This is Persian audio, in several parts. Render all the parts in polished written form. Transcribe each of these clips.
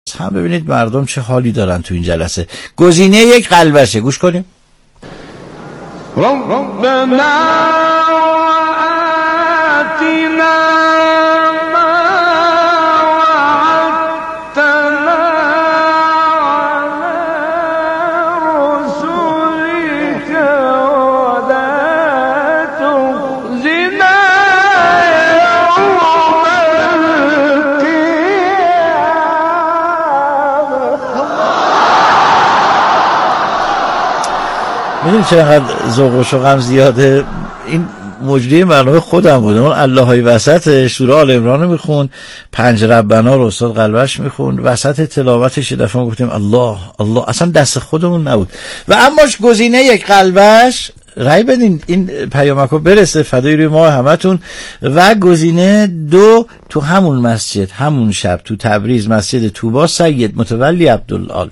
هم ببینید مردم چه حالی دارن تو این جلسه. گزینه یک قلبشه، گوش کنیم. ربنا میدونی چقدر ذوق و شوقم زیاده؟ این مجری برنامه خودم بود. اون الله های وسط سوره آل عمران رو میخوند، 5 ربنا رو استاد قلبش میخوند، وسط تلاوتش یه دفعه گفتیم الله الله، اصلا دست خودمون نبود. و اماش گزینه یک قلبش، رای بدین این پیامکو برسه فدای روی ما همتون. و گزینه 2 تو همون مسجد، همون شب تو تبریز، مسجد طوبا، سید متولی عبدالآل.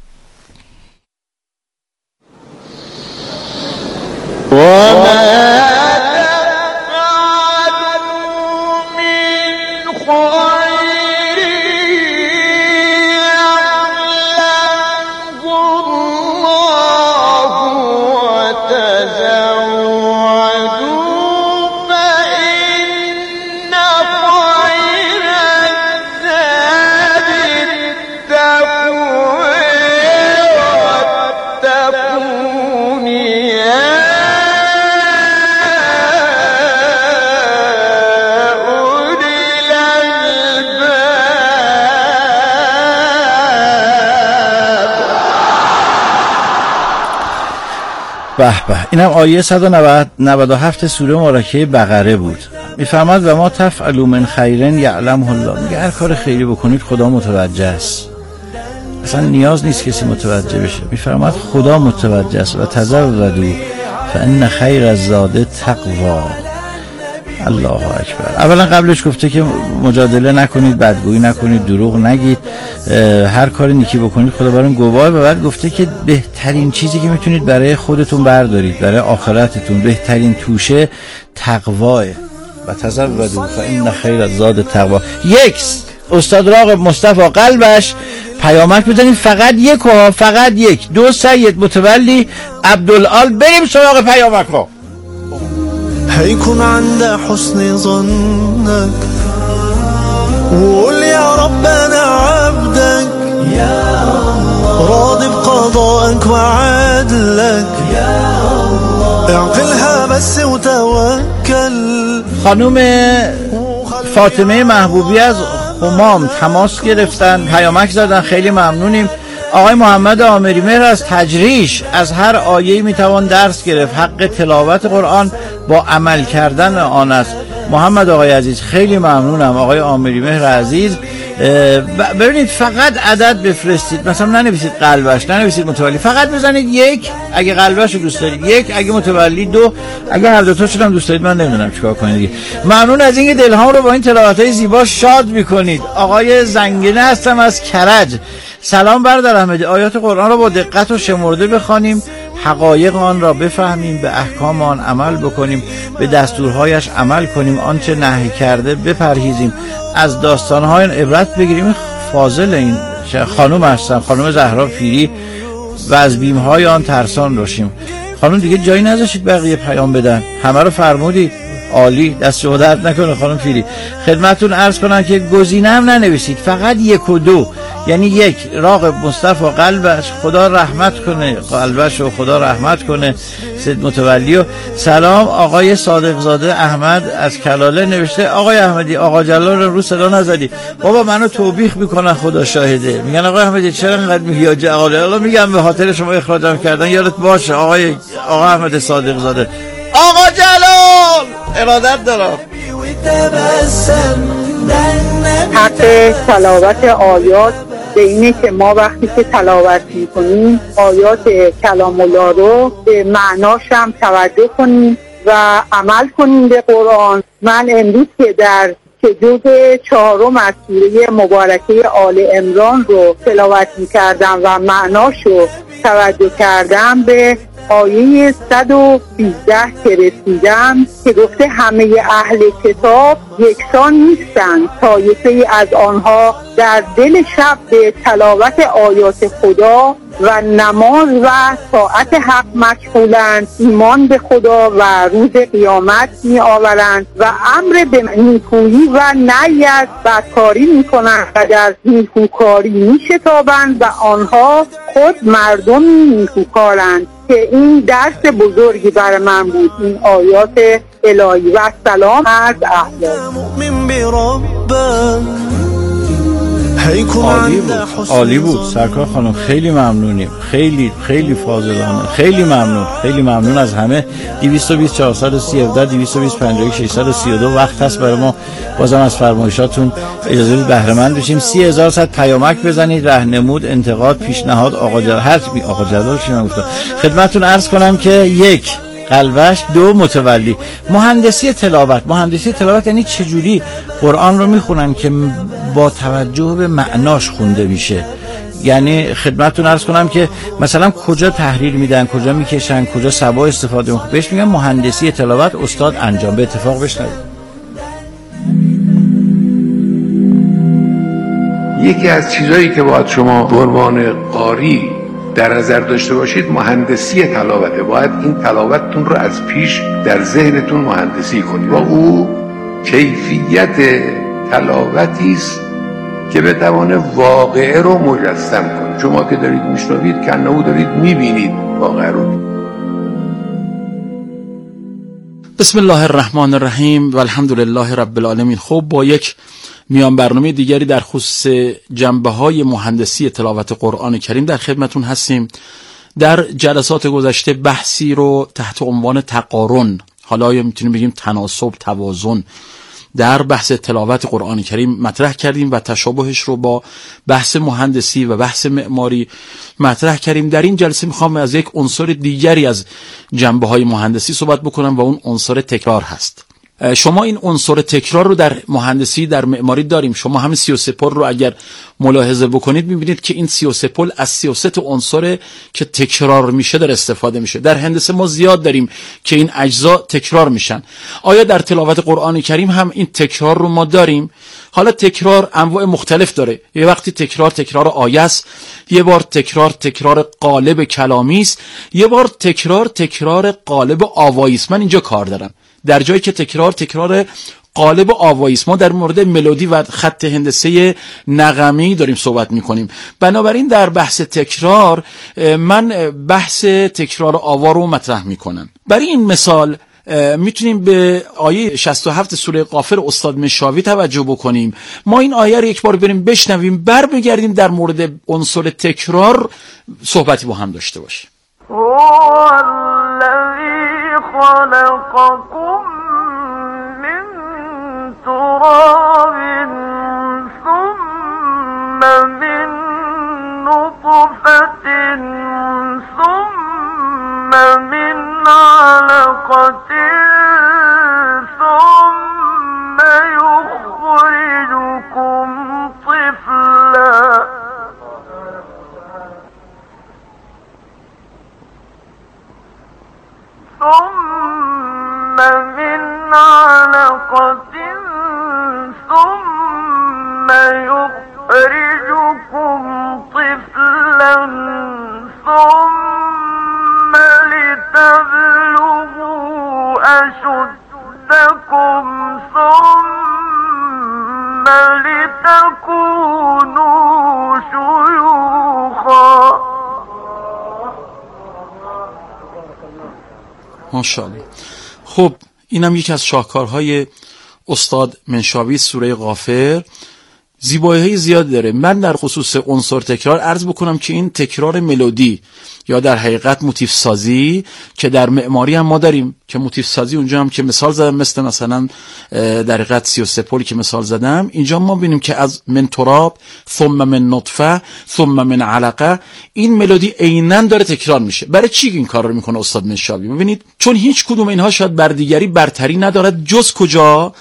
به به، اینم آیه 197 سوره مبارکه بقره بود. میفرماد و ما تفعلوا من خیر یعلمه الله. میگه هر کار خیری بکنید خدا متوجه است، اصلا نیاز نیست کسی متوجه بشه. میفرماد خدا متوجه است. و تزودوا فان خیر الزاد تقوا. الله اکبر. اولا قبلش گفته که مجادله نکنید، بدگویی نکنید، دروغ نگید، هر کاری نیکی بکنید خدا براتون گواهه. و بعد گفته که بهترین چیزی که میتونید برای خودتون بردارید، برای آخرتتون، بهترین توشه تقواه. و تزودوا فان خیر الزاد تقوا. یک استاد راغب مصطفی قلبش پیامک بزنید، فقط یک ها، فقط یک. 2 سید متولی عبدالآل. بریم سراغ پیامک ها. هيكون عند حسن ظنك وقول يا رب أنا عبدك يا الله، راضي بقضائك وعدلك يا الله، اعقلها بس وتوكل. خانوم فاطمه محبوبی از خمام تماس گرفتن، پیامک زدن، خیلی ممنونیم. آقای محمد آمری مهر از تجریش، از هر آیه‌ای میتوان درس گرفت، حق تلاوت قرآن با عمل کردن آن است. محمد آقای عزیز خیلی ممنونم. آقای آمری مهر عزیز، ببینید فقط عدد بفرستید، مثلا ننویسید قلبش، ننویسید متولی، فقط بزنید 1 اگه قلبش رو دوست دارید، 1 اگه متولی، 2 اگه هر دوتاشون هم دوست دارید. من نمیدونم چیکار کنید دیگه. ممنون از اینکه دلهام رو با این تلاوت‌های زیبا شاد میکنید. آقای زنگینه هستم از کرج. سلام برادر احمدی، آیات قرآن را با دقت و شمرده بخوانیم، حقایق آن را بفهمیم، به احکام آن عمل بکنیم، به دستورهایش عمل کنیم، آنچه نهی کرده بپرهیزیم، از داستانهای عبرت بگیریم. فاضل این خانم هستم، خانم زهرا پیری. و از بیمهای آن ترسان باشیم. خانم دیگه جایی نذاشید بقیه پیام بدن، همه رو فرمودید. عالی، دست شما درد نکنه خانم پیری. خدمتتون عرض کنم که گزینه هم ننویسید، فقط 1 و 2. یعنی 1 راغب مصطفی قلبش، خدا رحمت کنه قلبش و خدا رحمت کنه سید متولی. و سلام آقای صادق زاده احمد از کلاله نوشته آقای احمدی آقا جلال رو صدا نزدی. بابا منو توبیخ میکنن، خدا شاهده. میگن آقای احمدی چرا انقدر میگی آقا جلال؟ میگم به خاطر شما اخراجم کردن، یادت باشه آقا احمد صادق زاده. آقا جلال ارادت دارم. حق تلاوت آیات به اینه که ما وقتی که تلاوت میکنیم آیات کلام الله رو به معناش هم توجه کنیم و عمل کنیم به قرآن. من امروز که در جزء 4 از سوره مبارکه آل عمران رو تلاوت میکردم و معناش رو توجه کردم، به آیه 113 که رسیدم که گفته همه اهل کتاب یکسان نیستند، طایفه از آنها در دل شب به تلاوت آیات خدا و نماز و طاعت حق مشغولند، ایمان به خدا و روز قیامت می آورند و امر به نیکویی و نهی از بدکاری می کنند و در نیکوکاری می شتابند و آنها خود مردم نیکوکارند. که این درس بزرگی برای من بود، این آیات الهی. و سلام از عالی بود سرکار خانم، خیلی ممنونیم، خیلی خیلی فاضلانه، خیلی ممنون از همه. 220 430 17 220 51 632 وقت هست برای ما بازم از فرمایشاتون اجازه بدید بهره مند بشیم. 30000 صد پیامک بزنید، راهنمود، انتقاد، پیشنهاد، آقا جلال چی من گفتم خدمتتون عرض کنم که 1 قلبش، 2 متولی. مهندسی تلاوت یعنی چجوری قرآن رو میخونن که با توجه به معناش خونده میشه. یعنی خدمتتون عرض کنم که مثلا کجا تحریر میدن، کجا میکشن، کجا سبا استفاده میکنن، بهش میگن مهندسی تلاوت استاد انجام. به اتفاق بشنوید. یکی از چیزایی که باید شما به عنوان قاری در نظر داشته باشید مهندسی تلاوته. باید این تلاوتتون رو از پیش در ذهنتون مهندسی کنید و او کیفیت تلاوتی است که بتوانه واقعه رو مجسم کنه. شما که دارید میشنوید کنه دارید میبینید واقعه رو. بسم الله الرحمن الرحیم و الحمدلله رب العالمین. خب با یک میان برنامه دیگری در خصوص جنبه‌های مهندسی تلاوت قرآن کریم در خدمتون هستیم. در جلسات گذشته بحثی رو تحت عنوان تقارن، حالا یا میتونیم بگیم تناسب، توازن در بحث تلاوت قرآن کریم مطرح کردیم و تشابهش رو با بحث مهندسی و بحث معماری مطرح کردیم. در این جلسه میخوام از یک عنصر دیگری از جنبه‌های مهندسی صحبت بکنم و اون عنصر تکرار هست. شما این عنصر تکرار رو در مهندسی، در معماری داریم. شما همین 33 پل رو اگر ملاحظه بکنید میبینید که این 33 پل از 33 عنصر که تکرار میشه در استفاده میشه. در هندسه ما زیاد داریم که این اجزا تکرار میشن. آیا در تلاوت قرآن کریم هم این تکرار رو ما داریم؟ حالا تکرار انواع مختلف داره. یه وقتی تکرار آیه است، یه بار تکرار قالب کلامی است، یه بار تکرار قالب آوایی است. من اینجا کار دارم در جایی که تکرار قالب آوایی است. ما در مورد ملودی و خط هندسه نغمه‌ای داریم صحبت می‌کنیم. بنابراین در بحث تکرار من بحث تکرار آوا رو مطرح می‌کنم. برای این مثال میتونیم به آیه 67 سوره غافر استاد مشاوی توجه بکنیم. ما این آیه رو یک بار بریم بشنویم، بگردیم در مورد عنصر تکرار صحبتی با هم داشته باشیم. خلقكم من تراب ثم من نطفة ثم من علقة ثم يخرجكم طفلا ثم من علقة ثم يخرجكم طفلا ثم لتبلغوا أشدكم ثم لتكونوا شيوخا. ماشاءالله. خب اینم یکی از شاهکارهای استاد منشاوی سوره غافر. زیبایی‌های زیاد داره. من در خصوص عنصر تکرار عرض بکنم که این تکرار ملودی یا در حقیقت موتیف سازی که در معماری هم ما داریم، که موتیف سازی اونجا هم که مثال زدم مثلا در حقیقت 33 پلی که مثال زدم، اینجا ما ببینیم که از من تراب ثم من نطفه ثم من علقه این ملودی عیناً داره تکرار میشه. برای چی این کار رو میکنه استاد منشاوی؟ ببینید چون هیچ کدوم اینها شاید بر دیگری برتری ندارد جز کجا؟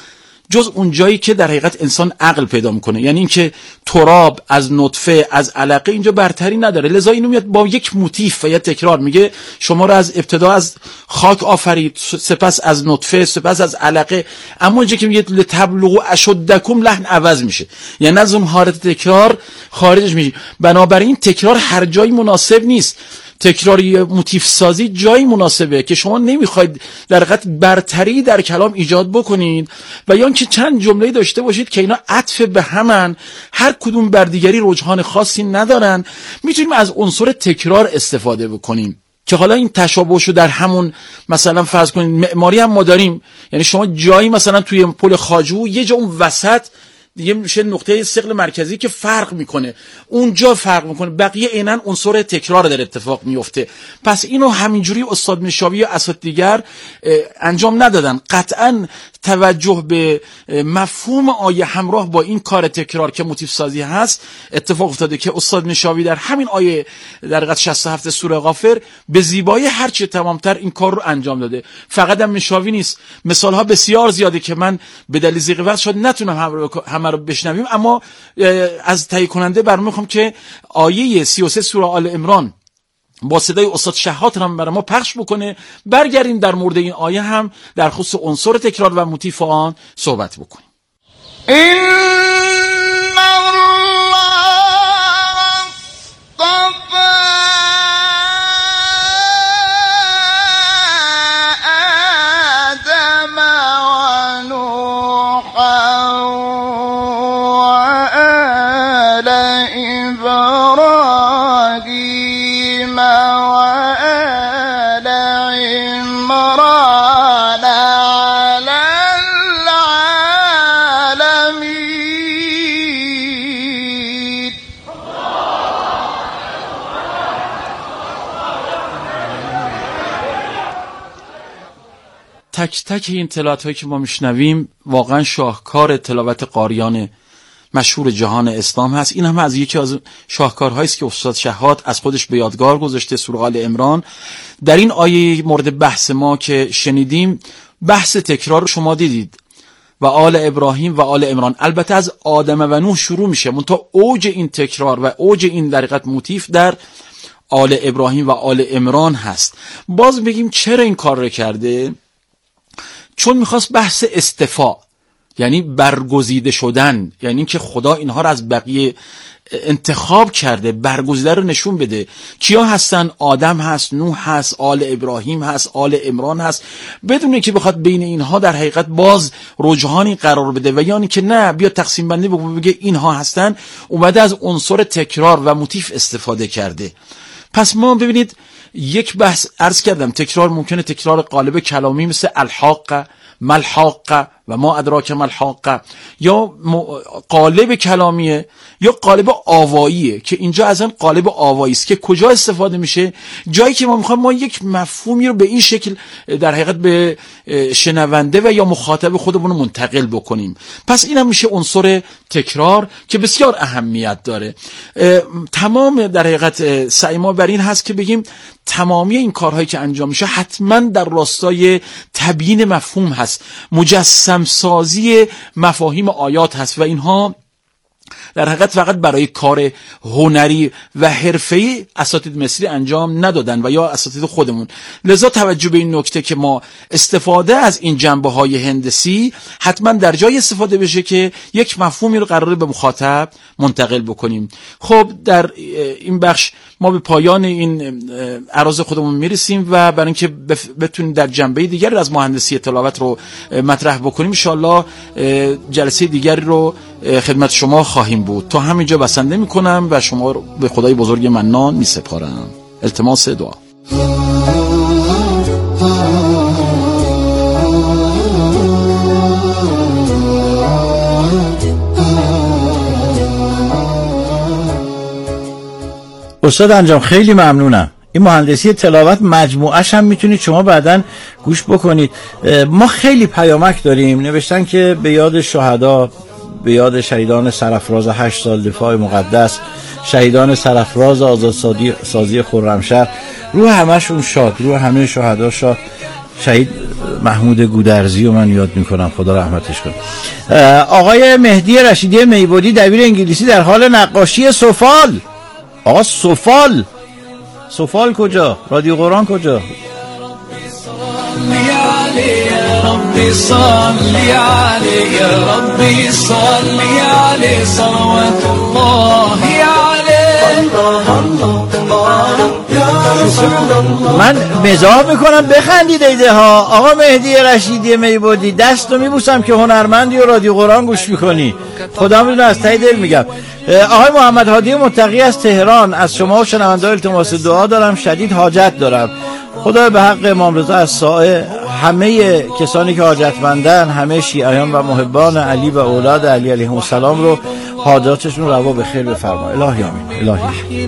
جز اون جایی که در حقیقت انسان عقل پیدا میکنه. یعنی اینکه تراب از نطفه از علقه اینجا برتری نداره، لذا اینو میاد با یک موتیف و یک تکرار میگه شما رو از ابتدا از خاک آفرید، سپس از نطفه، سپس از علقه، اما اونجا که میگه لتبلغوا اشدکم لحن عوض میشه، یعنی از اون حالت تکرار خارجش میشه. بنابراین تکرار هر جایی مناسب نیست. تکراری موتیف سازی جایی مناسبه که شما نمیخواید در حقیقت برتری در کلام ایجاد بکنید و یا اینکه چند جمله داشته باشید که اینا عطف به همن، هر کدوم بر دیگری رجحان خاصی ندارن. میتونیم از عنصر تکرار استفاده بکنیم که حالا این تشابهشو در همون مثلا فرض کنید معماری هم ما داریم. یعنی شما جایی مثلا توی پل خواجو یه جا اون وسط دیگه میشه نقطه ثقل مرکزی که فرق میکنه، اونجا فرق میکنه، بقیه عیناً عنصر تکرار در اتفاق میفته. پس اینو همینجوری استاد مشاوی و اساتید دیگر انجام ندادن. قطعاً توجه به مفهوم آیه همراه با این کار تکرار که موتیف سازی هست اتفاق افتاده که استاد مشاوی در همین آیه در قطعه 67 سوره غافر به زیبایی هرچه تمامتر این کار رو انجام داده. فقط هم مشاوی نیست، مثالها بسیار زیاده که من به دلیل ضیق وقت شاید نتونم همه رو بشنویم، اما از تهیه کننده برنامه میخوام که آیه 33 سوره آل عمران با صدای استاد شهات هم برای ما پخش بکنه. برگردیم در مورد این آیه هم در خصوص عنصر تکرار و موتیف آن صحبت بکنیم. تک تک این تلاوت هایی که ما میشنویم واقعا شاهکار تلاوت قاریان مشهور جهان اسلام هست. این هم از یکی از شاهکارهایی است که استاد شهات از خودش به یادگار گذاشته. سوره آل عمران در این آیه مورد بحث ما که شنیدیم بحث تکرار شما دیدید و آل ابراهیم و آل عمران، البته از آدم و نوح شروع میشه، منتها اوج این تکرار و اوج این در حقیقت موتیف در آل ابراهیم و آل عمران هست. باز بگیم چرا این کار رو کرده؟ چون میخواست بحث استفاء، یعنی برگزیده شدن، یعنی که خدا اینها رو از بقیه انتخاب کرده، برگزیده رو نشون بده. کیا هستن؟ آدم هست، نوح هست، آل ابراهیم هست، آل عمران هست، بدون که بخواد بین اینها در حقیقت باز رجحانی قرار بده و یعنی که نه بیا تقسیم بندی بگه اینها هستن، اومده از عنصر تکرار و موتیف استفاده کرده. پس ما ببینید یک بحث عرض کردم، تکرار ممکنه تکرار قالب کلامی مثل الحاق، ملحاق و ما ادراک ملحاق، یا قالب کلامیه یا قالب آواییه که اینجا از این قالب آوایی است که کجا استفاده میشه؟ جایی که ما میخوایم ما یک مفهومی رو به این شکل در حقیقت به شنونده و یا مخاطب خودمون منتقل بکنیم. پس این هم میشه عنصر تکرار که بسیار اهمیت داره. تمام در حقیقت سعی ما بر این هست که بگیم تمامی این کارهایی که انجام میشه حتما در راستای تبیین مفهوم هست، مجسم سازی مفاهیم آیات هست و اینها در حقیقت فقط برای کار هنری و حرفه‌ای اساتید مصری انجام ندادن و یا اساتید خودمون. لذا توجه به این نکته که ما استفاده از این جنبه‌های هندسی حتما در جای استفاده بشه که یک مفهومی رو قراره به مخاطب منتقل بکنیم. خب در این بخش ما به پایان این عراض خودمون میرسیم و برای اینکه بتونیم در جنبه دیگری از مهندسی تلاوت رو مطرح بکنیم ان شاءالله جلسه دیگری رو خدمت شما خواهیم بود. تا همینجا بسنده میکنم و شما رو به خدای بزرگ منان میسپارم. التماس دعا. استاد انجام خیلی ممنونم. این مهندسی تلاوت مجموعش هم میتونید شما بعداً گوش بکنید. ما خیلی پیامک داریم نوشتن که به یاد شهدا، به یاد شهیدان سرافراز 8 سال دفاع مقدس، شهیدان سرافراز آزادسازی خرمشهر، روح همشون شاد، روح همه شهدا شاد. شهید محمود گودرزی رو من یاد میکنم، خدا رحمتش کنه. آقای مهدی رشیدی میبودی دبیر انگلیسی در حال نقاشی سفال. آقا سفال کجا؟ رادیو قرآن کجا؟ ربي صل عليه يا ربي صل عليه صلوات الله عليه. من مزاح میکنم بخندید ایده ها. آقا مهدی رشیدی میبودی دستو میبوسم که هنرمندی و رادیو قرآن گوش میکنی، خدا میدونه از ته دل میگم. آقای محمد هادی متقی از تهران، از شما و شنونده التماس دعا دارم، شدید حاجت دارم. خدا به حق امام رضا از سایه همه کسانی که حاجتمندن، همه شیعیان و محبان علی و اولاد علی علیهم السلام رو حاجاتشون روا به خیر بفرما. الهی آمین. الهی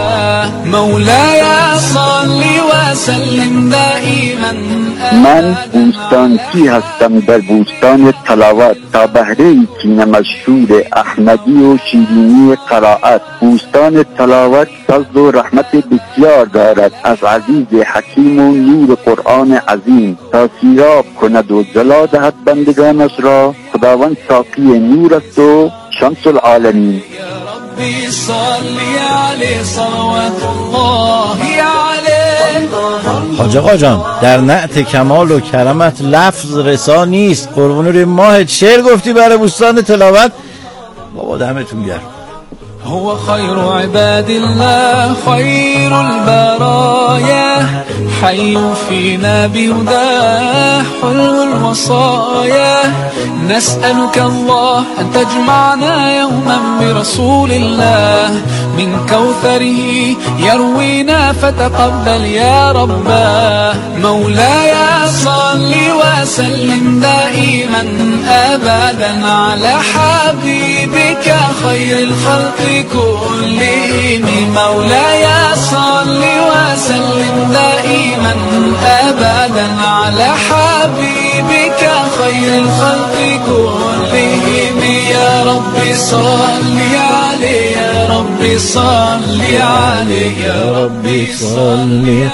مولاي صل وسلم دائما. من بوستانچی هستم در بوستان تلاوت، تا بهره کین مشهور احمدی و شیرینی قرائت. بوستان تلاوت فضل و رحمت بسیار دارد از عزیز حکیم و نور قرآن عظیم، تا سیراب کند و جلا دهد بندگانش را. خداوند ساقی نور است و شمس العالمین. ربي صل عليه صلوات الله عليه. حاج آقا جان در نعت کمال و کرمت لفظ رسا نیست. قربون روی ماهت شعر گفتی برای بوستان تلاوت. بابا دمتون گرم. هو خير عباد الله خير البرايا، حي فينا بهداه حلو الوصايا. نسألك الله أن تجمعنا يوما برسول الله، من كوثره يروينا فتقبل يا رباه. مولاي صل وسلم دائما أبدا على حبيبك خير الخلق كلهم. مولاي صل وسلم دائما أبدا على حبيبك خير الخلق كلهم. يا ربي صل عليه يا ربي صل عليه يا ربي صل عليه.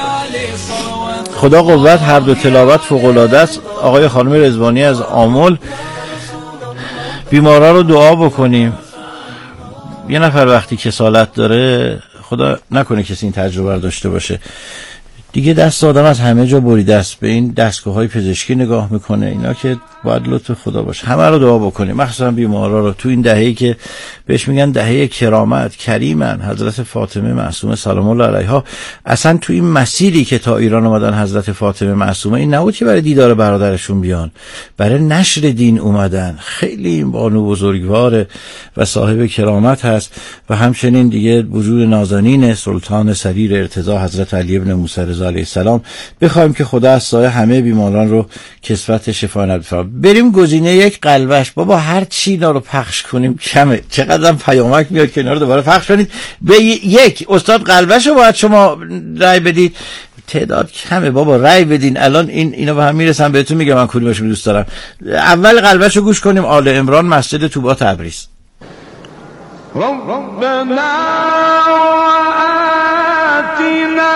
خدا قوت. هر دو تلاوت فوق‌العاده است. آقای خانم رضوانی از آمل، بیمارا رو دعا بکنیم. یه نفر وقتی کسالت داره، خدا نکنه کسی این تجربه رو داشته باشه، دیگه دست آدم از همه جا بریده است. به این دستگاه‌های پزشکی نگاه میکنه، اینا که باید لطف خدا باشه. همه رو دعا بکنیم، مخصوصا بیمارا رو. تو این دهه‌ای که بهش میگن دهه کرامت، کریمن، حضرت فاطمه معصومه سلام الله علیها، اصلا تو این مسیری که تا ایران اومدن حضرت فاطمه معصومه، این نبود که برای دیدار برادرشون بیان، برای نشر دین اومدن. خیلی این بانو بزرگواره و صاحب کرامت هست. و همچنین دیگه وجود نازنین سلطان سریر ارتضا حضرت علی ابن موسی رضا علیه السلام. بخوایم که خدا از سایه همه بیماران رو کسوت شفا نده. بریم گزینه یک قلبش. بابا هر چی اینا رو پخش کنیم کمه. چقدر پیامک میاد که اینا رو دوباره پخش کنید. به یک استاد قلبش رو باید شما رای بدید. تعداد کمه بابا، رای بدین. الان اینا به هم میرسن، بهتون میگم من کدومشو دوست دارم. اول قلبش رو گوش کنیم. آل عمران، مسجد طوبا، تبریز. ربنا آتنا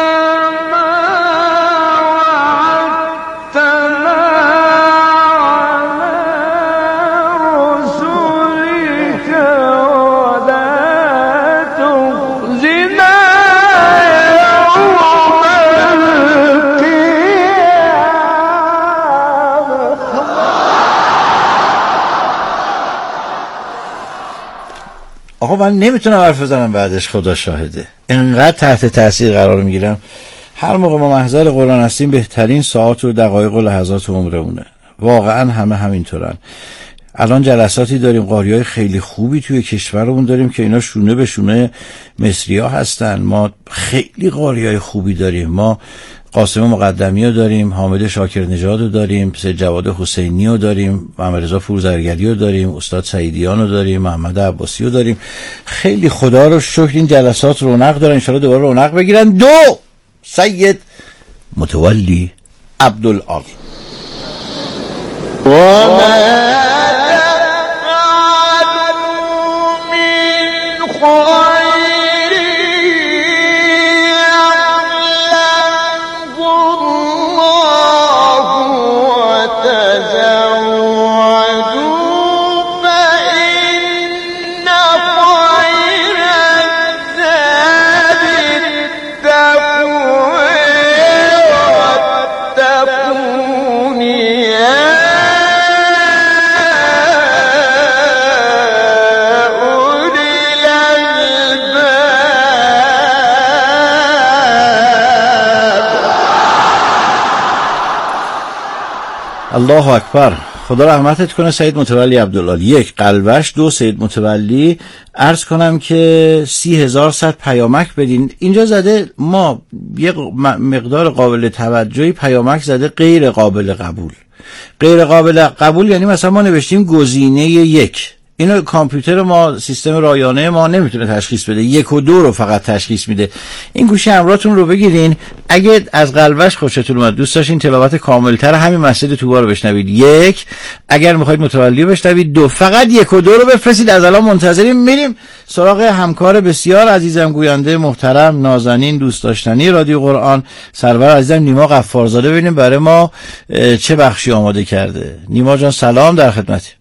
آقا من نمیتونم حرف بزنم بعدش، خدا شاهده. انقدر تحت تاثیر قرار میگیرم. هر موقع ما محضر قرآن هستیم بهترین ساعات و دقایق و لحظات عمرمونه. واقعا همینطورن. الان جلساتی داریم، قاریای خیلی خوبی توی کشورمون داریم که اینا شونه به شونه مصری‌ها هستن. ما خیلی قاریای خوبی داریم. ما قاسم مقدمی رو داریم، حامد شاکر نژاد رو داریم، سید جواد حسینی رو داریم، محمد رضا فروزرگری رو داریم، استاد سعیدیان رو داریم، محمد عباسی رو داریم. خیلی خدا رو شکر این جلسات رونق دارن، ان شاءالله دوباره رونق بگیرن. دو سید متولی عبدالعال. الله اکبر. خدا رحمتت کنه سید متولی عبدالله. 1 قلبش، 2 سید متولی. عرض کنم که 30,000 صد پیامک بدین. اینجا زده ما یک مقدار قابل توجهی پیامک زده غیر قابل قبول. غیر قابل قبول یعنی مثلا ما نوشتیم گزینه 1. اینو کامپیوتر ما، سیستم رایانه ما نمیتونه تشخیص بده، 1 و 2 رو فقط تشخیص میده. این گوشی همراهتون رو بگیرین، اگه از قلبش خوشتون اومد، دوست داشتین تلاوت کاملتر همین مسجد طوبا رو بشنوید 1، اگر میخواید متولی رو بشنوید 2، فقط 1 و 2 رو بفرستید. از الان منتظریم. میریم سراغ همکار بسیار عزیزم، گوینده محترم، نازنین، دوست داشتنی رادیو قرآن، سرور عزیزم نیما غفارزاده، ببینیم برای ما چه بخشی آماده کرده. نیما جان سلام، در خدمتی.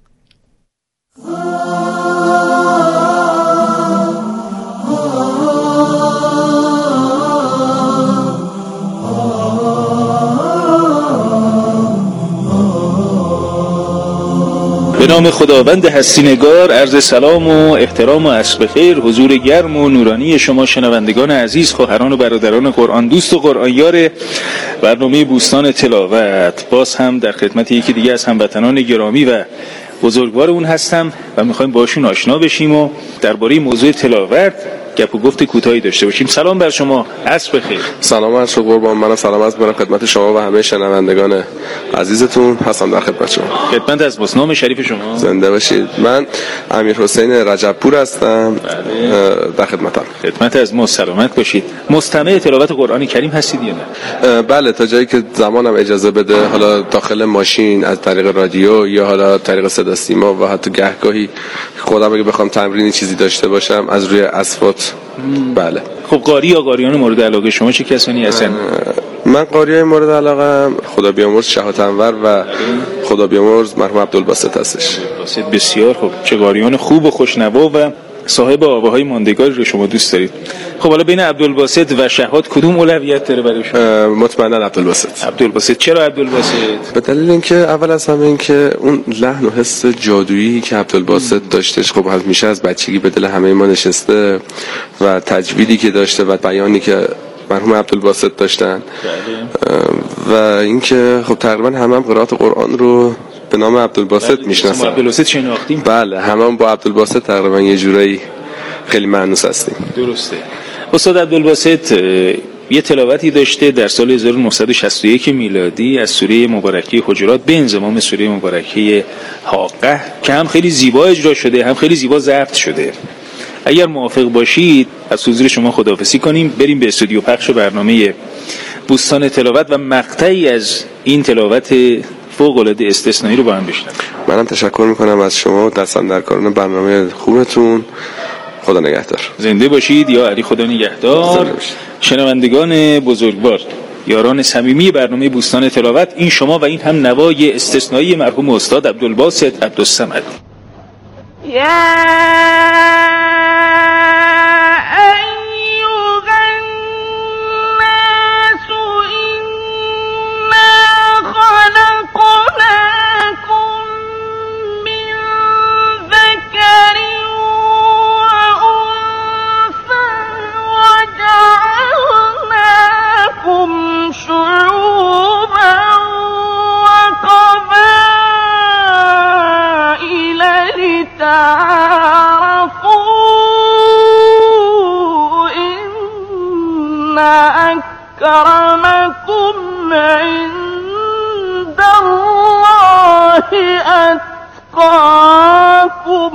به نام خداوند هستی‌نگار، عرض سلام و احترام و عصر بخیر حضور گرم و نورانی شما شنوندگان عزیز، خواهران و برادران قرآن دوست و قرآن یار برنامه بوستان تلاوت. باز هم در خدمت یکی دیگه از هموطنان گرامی و بزرگوار اون هستم و میخوایم باشون آشنا بشیم و درباره موضوع تلاوت گپ و گفت کوتاهی داشته باشیم. سلام بر شما، عصر بخیر. سلام عرض قربان. منم سلام عرض می‌کنم خدمت شما و همه شنوندگان عزیزتون. هستم در خدمت شما. خدمت از نام شریف شما. زنده باشید. من امیر حسین رجبپور هستم. در خدمتم. خدمت از ما، سلامت باشید. مستمع تلاوت قرآن کریم هستید یا نه؟ بله، تا جایی که زمانم اجازه بده، حالا داخل ماشین از طریق رادیو یا حالا طریق صدا سیما و حتی گهگاهی خودم اگه بخوام تمرینی چیزی داشته باشم از روی اسفات. بله. خب قاری یا قاریان مورد علاقه شما چه کسانی هستن؟ من قاریای مورد علاقه خدا بیامرز شهات انور و خدا بیامرز مرحوم عبدالباسط هستش. بسیار خوب. چه قاریان خوب و خوشنوا و صاحب آواهای ماندگاری رو شما دوست دارید. خب حالا بین عبدالباسط و شهات کدوم اولویت داره برای شما؟ مطمئنا عبدالباسط. عبدالباسط. چرا عبدالباسط؟ به دلیل اینکه اول از همه اینکه اون لحن و حس جادویی که عبدالباسط داشتش خب همیشه از بچگی به دل همه ما نشسته و تجویدی که داشته و بیانی که مرحوم عبدالباسط داشتن و اینکه خب تقریبا هم قرائت قرآن رو به نام عبدالباسط میشناسن. عبدالباسط شناختیم. بله، هم با عبدالباسط تقریبا یه جورایی خیلی مانوس هستیم. درسته. استاد عبدالباسط یه تلاوتی داشته در سال 1961 میلادی از سوره مبارکه حجرات به انضمام سوره مبارکه حاقه که هم خیلی زیبا اجرا شده هم خیلی زیبا ضبط شده. اگر موافق باشید از حضور شما خداحافظی کنیم، بریم به استودیو پخش برنامه بوستان تلاوت و مقطعی از این تلاوت فوق‌العاده استثنایی رو با هم بشنویم. منم تشکر میکنم از شما و دستاندرکاران برنامه خوبتون. خدا نگهدار. زنده باشید یا علی خدا نگهدار. شنوندگان بزرگوار، یاران صمیمی برنامه بوستان تلاوت، این شما و این هم نوای استثنایی مرحوم استاد عبدالباسط عبدالصمد. أكرمكم عند الله أتقاكم.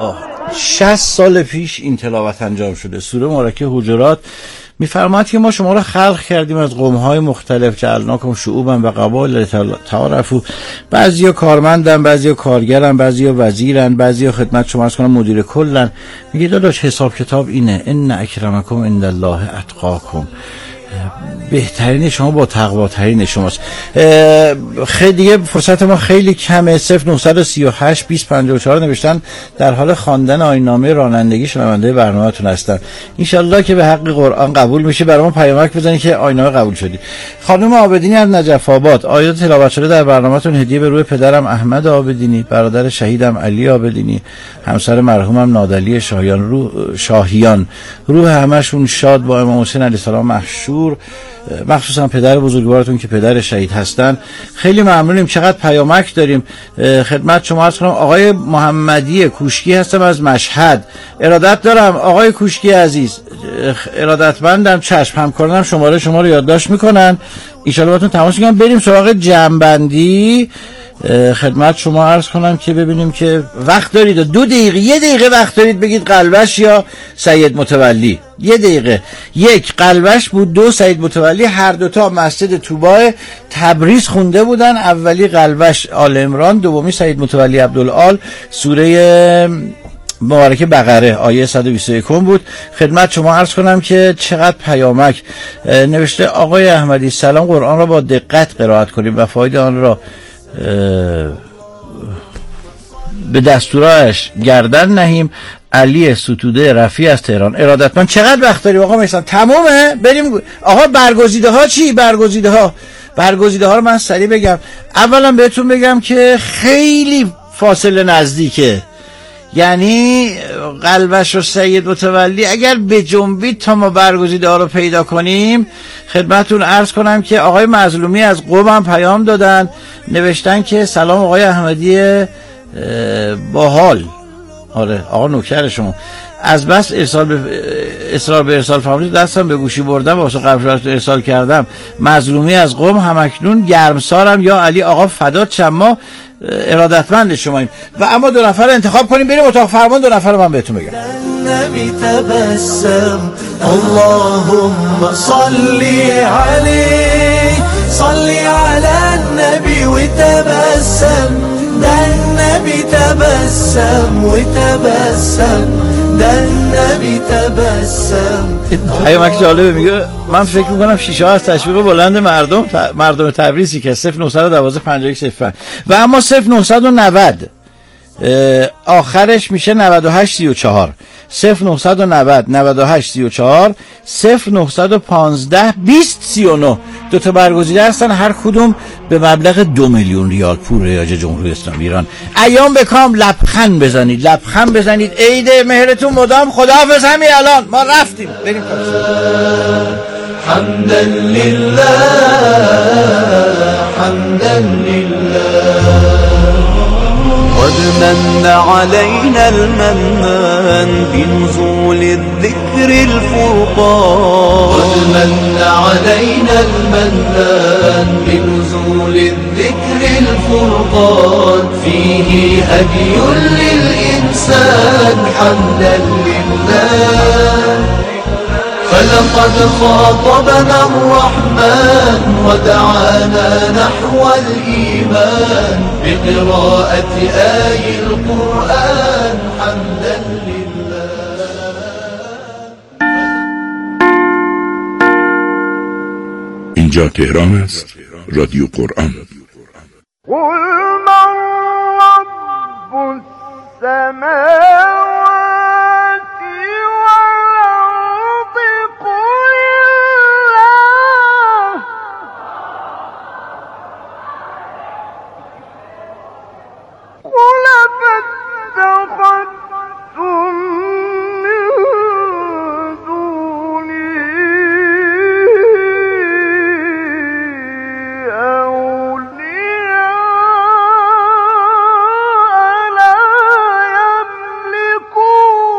60 سال پیش این تلاوت انجام شده. سوره مبارکه حجرات میفرماید که ما شما را خلق کردیم از قوم‌های مختلف، جعلناکم شعوبا و قبایل تعارفوا. بعضیا کارمندن، بعضیا کارگرن، بعضیا وزیرن، بعضیا خدمت شما از کنم مدیر کلن. میگه داداش حساب کتاب اینه، ان اکرمکم عند الله اتقاکم. بهترین شما با تقواترین شماست. خیلی دیگه فرصت ما خیلی کمه. 0938 2054 نوشتن در حال خواندن آیین‌نامه رانندگی شنونده برنامه‌تون هستن. انشالله که به حق قرآن قبول میشه. برامون پیامک بزنید که آیین‌نامه قبول شدی. خانم آبدینی از نجف آباد، آیات تلاوت شده در برنامه‌تون هدیه به روح پدرم احمد آبدینی، برادر شهیدم علی آبدینی، همسر مرحومم نادعلی شاهیان، روح همشون شاد با امام حسین علیه السلام محشور، مخصوصا پدر بزرگوارتون که پدر شهید هستن. خیلی ممنونیم. چقدر پیامک داریم. خدمت شما عرض کنم آقای محمدی کوشکی هستم از مشهد. ارادت دارم آقای کوشکی عزیز، ارادتمندم. چشم همکارانم شماره شما رو یادداشت میکنن، ان شاءالله باتون تماس میگیرم. بریم سراغ جمع‌بندی. خدمت شما عرض کنم که ببینیم که وقت دارید، 2 دقیقه 1 دقیقه وقت دارید بگید قلبش یا سید متولی. 1 دقیقه. 1 قلبش بود، 2 سید متولی. هر دوتا مسجد طوبای تبریز خونده بودن. اولی قلبش آل عمران، دومی سید متولی عبدالآل سوره مبارکه بقره آیه 121 بود. خدمت شما عرض کنم که چقدر پیامک نوشته. آقای احمدی سلام، قرآن را با دقت قرائت کنیم و فاید آن را به دستورش گردن نهیم. علی ستوده رفیع از تهران. ارادتمند. چقدر وقت داریم آقا میسان؟ تمومه؟ بریم. آقا برگزیده ها چی؟ برگزیده ها رو من سریع بگم. اولا بهتون بگم که خیلی فاصله نزدیکه، یعنی قلبش و سید متولی اگر به جنبید تا ما برگزیده ها رو پیدا کنیم. خدمتون عرض کنم که آقای مظلومی از قم هم پیام دادن، نوشتن که سلام آقای احمدی باحال. آره آقا نوکر شما، از بس اصرار به ارسال فرمودید دستم به گوشی بردم واسه قبلش ارسال کردم. مظلومی از قم همکنون گرمسارم. یا علی آقا فدات شما، ارادتمند شماییم. و اما 2 نفر انتخاب کنیم بریم اتاق فرمان. 2 نفر من بهتون بگم. النبي تبسم اللهم صل عليه، صل على النبي وتبسم، ده النبي تبسم وتبسم، ده النبي تبسم. پیامک جالبه. میگه من فکر میکنم شیشه ها از تشویق بلند مردم تبریزی که 0912 51 و اما 0990 آخرش میشه 9834 0990 9834 0915 2039. 2 تا برگزیده هستن، هر کدوم به مبلغ 2 میلیون ریال پول ریاض جمهوری اسلامی ایران. ایام به کام لبخند بزنید. عید مهرتون مدام. خداحافظ. همین الان ما رفتیم. بریم حمدا لله حمدا لله قد من علينا المنان بنزول الذكر الفرقان، قد من علينا المنان بنزول الذكر الفرقان، فيه هدي للإنسان حمدا لله. فلقد خاطبنا الرحمن ودعانا نحو الإيمان بقراءة آي القرآن حمدا لله. اینجا تهران است، رادیو قرآن. قل من رب السماوات